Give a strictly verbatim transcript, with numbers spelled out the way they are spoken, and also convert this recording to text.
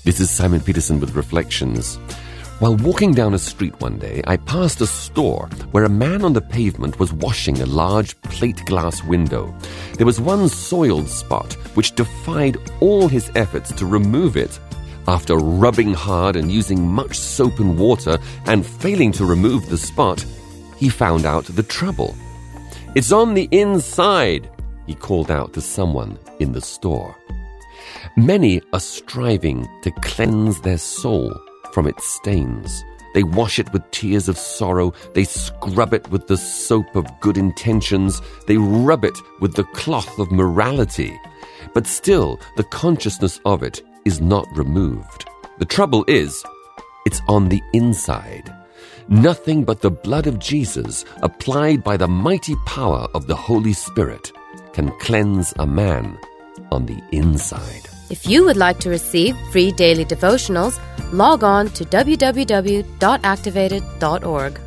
This is Simon Peterson with Reflections. While walking down a street one day, I passed a store where a man on the pavement was washing a large plate glass window. There was one soiled spot which defied all his efforts to remove it. After rubbing hard and using much soap and water and failing to remove the spot, he found out the trouble. "It's on the inside," he called out to someone in the store. Many are striving to cleanse their soul from its stains. They wash it with tears of sorrow. They scrub it with the soap of good intentions. They rub it with the cloth of morality. But still, the consciousness of it is not removed. The trouble is, it's on the inside. Nothing but the blood of Jesus, applied by the mighty power of the Holy Spirit, can cleanse a man on the inside. If you would like to receive free daily devotionals, log on to w w w dot activated dot org.